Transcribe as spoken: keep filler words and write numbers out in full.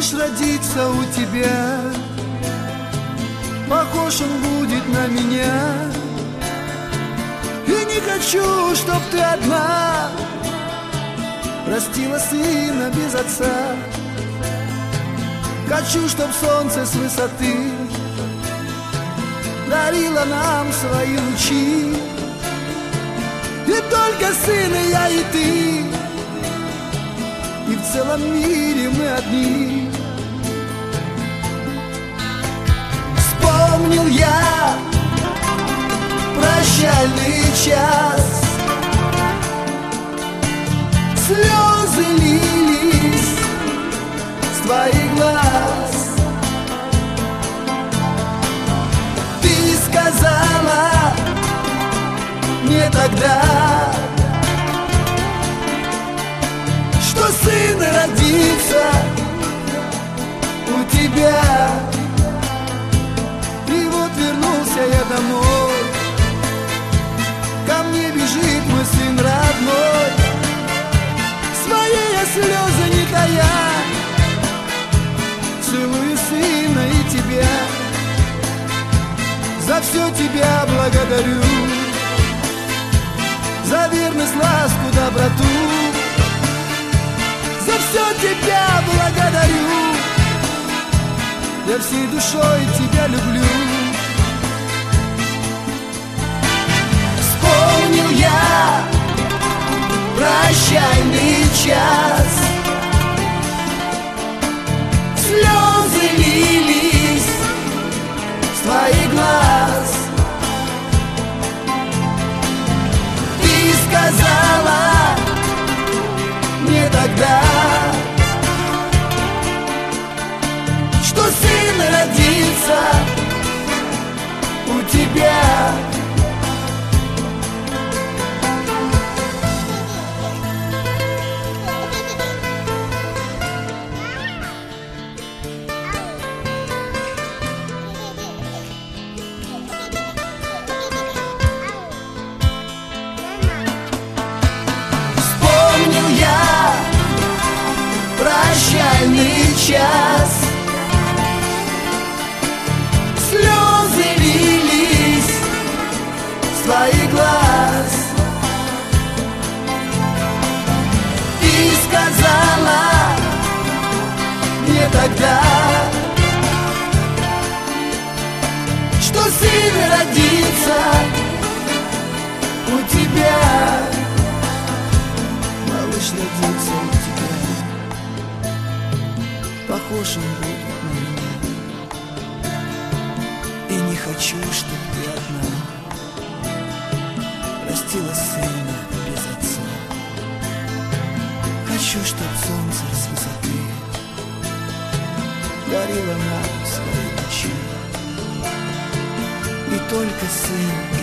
малыш родится у тебя, похож он будет на меня. И не хочу, чтоб ты одна растила сына без отца. Хочу, чтоб солнце с высоты дарило нам свои лучи. И только сын и я, и ты, и в целом мире мы одни. Вспомнил я прощальный час, слезы лились с твоих глаз. Ты сказала мне тогда, что сын родится у тебя. И вот вернулся я домой, ко мне бежит мой сын родной. Свои я слезы не тая, целую сына и тебя. За все тебя благодарю, за верность, ласку, доброту. За все тебя благодарю, я всей душой тебя люблю. Вспомнил я прощальный час, слезы лились с твоих глаз. Ты сказала мне тогда, что сын родится у тебя. Прощальный час, слезы лились с твоих глаз. Ты сказала мне тогда, что сын родится у тебя. Малыш родится у тебя, похож он будет на меня. И не хочу, чтоб ты одна растила сына без отца. Хочу, чтоб солнце с высоты дарило нам свои лучи. И только сын